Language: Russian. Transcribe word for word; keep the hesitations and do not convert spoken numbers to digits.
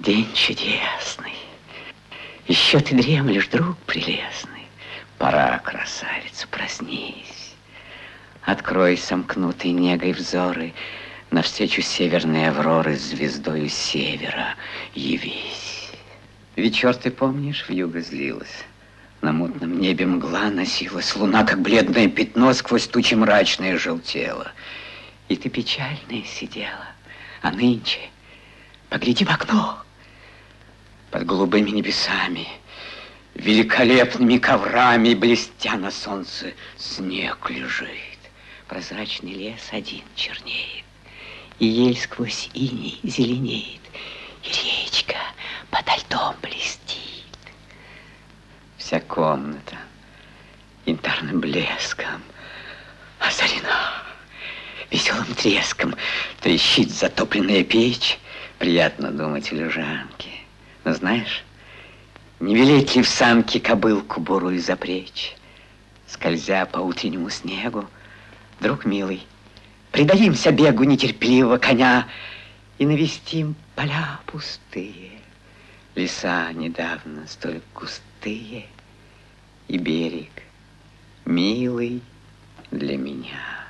День чудесный. Еще ты дремлешь, друг прелестный. Пора, красавица, проснись. Открой сомкнутые негой взоры, навстречу северной авроры звездою севера явись. Вечер, ты помнишь, вьюга злилась. На мутном небе мгла носилась, луна, как бледное пятно, сквозь тучи мрачное желтела. И ты печальная сидела, а нынче погляди в окно. Под голубыми небесами, великолепными коврами, блестя на солнце, снег лежит. Прозрачный лес один чернеет, и ель сквозь иней зеленеет, и речка подо льдом блестит. Вся комната янтарным блеском озарена, веселым треском трещит затопленная печь. Приятно думать в лежанке. Но знаешь, не велеть ли в санке кобылку бурую запречь? Скользя по утреннему снегу, друг милый, предадимся бегу нетерпеливого коня и навестим поля пустые, леса недавно столь густые, и берег милый для меня.